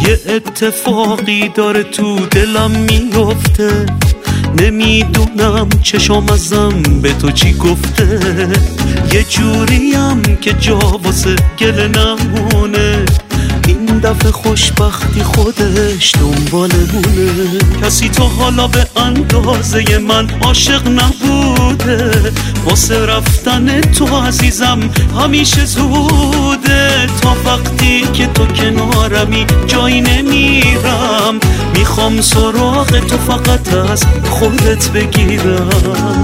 یه اتفاقی داره تو دلم میفته، نمیدونم چشم ازم به تو چی گفته. یه جوریم که جا واسه گله نمونه، این دفعه خوشبختی خودش دنبالمونه. کسی تا حالا به اندازه من عاشق نبوده، واسه رفتن تو عزیزم همیشه زوده. تا وقتی که تو کنارمی جایی نمیرم، میخوام سراغ تو فقط از خودت بگیرم.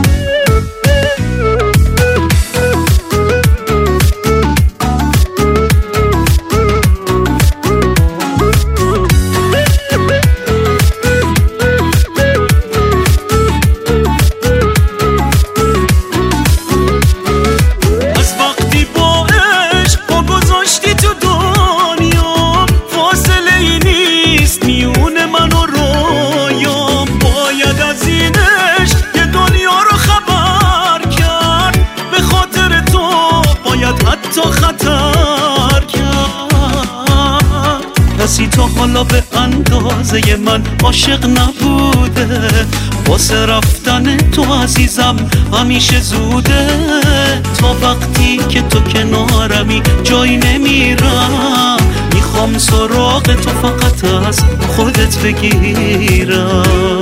کسی تا حالا به اندازه من عاشق نبوده، واسه رفتن تو عزیزم همیشه زوده. تا وقتی که تو کنارمی جایی نمیرم، میخوام سراغ تو فقط از خودت بگیرم.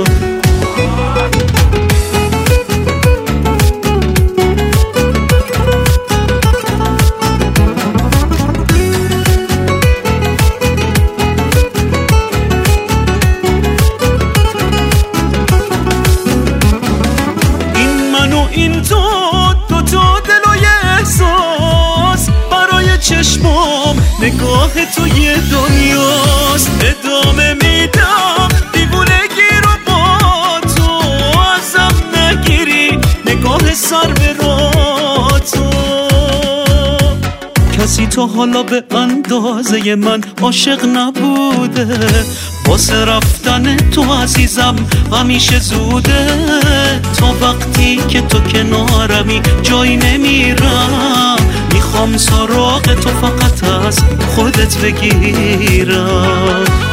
این تو دل و یه احساس، برای چشمام نگاه تو یه دنیاست. ادامه میدم دیوونگی رو با تو، ازم نگیری نگاه سر به راه تو. کسی تا حالا به اندازه من عاشق نبوده، واسه رفتن تو عزیزم همیشه زوده. تا وقتی که تو کنارمی جایی نمیرم، میخوام سراغ تو فقط از خودت بگیرم.